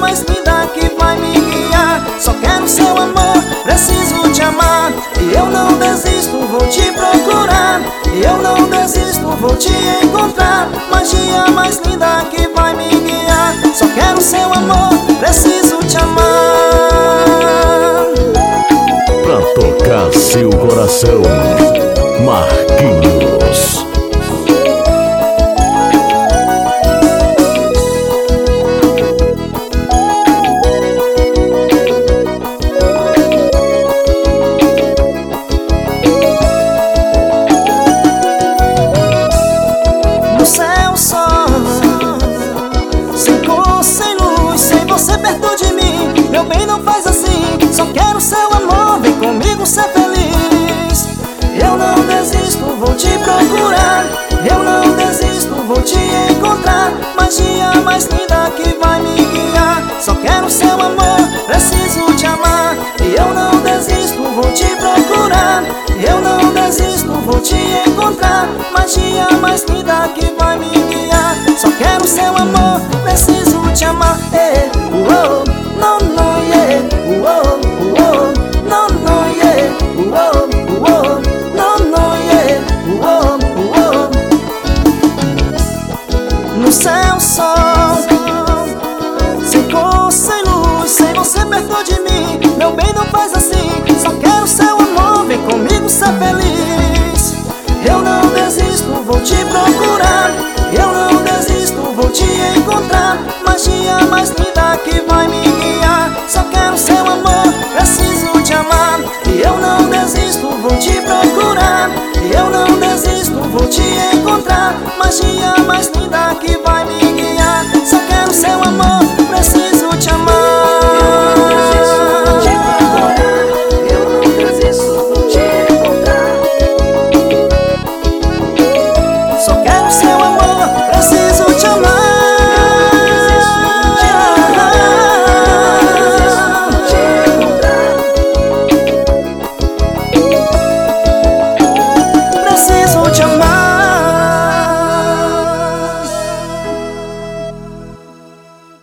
mais linda que vai me guiar. Só quero seu amor, preciso te amar. E eu não desisto, vou te procurar. E eu não desisto, vou te encontrar. Magia mais linda que vai me guiar. Só quero seu amor, preciso te amar. Pra tocar seu coração, Marquinhos. No céu só, sem cor, sem luz, sem você perto de mim. Meu bem, não faz assim. Só quero seu amor, vem comigo ser feliz. Eu não desisto, vou te procurar. Eu não desisto, vou te encontrar. Magia mais linda que vai me guiar. Só quero seu amor, preciso te amar. E eu não desisto, vou te procurar. Eu não desisto, vou te encontrar. Magia mais linda que vai me guiar. Só quero seu amor, preciso te amar. Uou, não, não, yeah. Uou, uou, não, não, yeah. Uou, uou, não, não, yeah. Uou, uou. No céu sol, sem cor, sem luz, sem você perto de mim. Meu bem, não faz assim. Só quero seu amor, vem comigo ser feliz. Eu não desisto, vou te procurar. Eu não desisto, vou te encontrar. Magia mais linda que vai me guiar. Só quero seu amor, preciso te amar. E eu não desisto, vou te procurar. Eu não desisto, vou te encontrar. Magia mais linda que vai